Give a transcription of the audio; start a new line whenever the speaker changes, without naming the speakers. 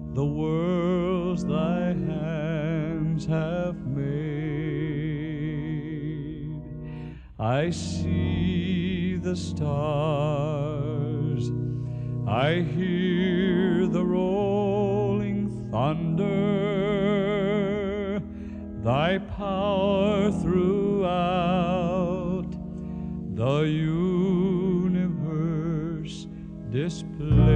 the worlds thy hands have made. I see the stars, I hear the rolling thunder, thy power throughout the universe display.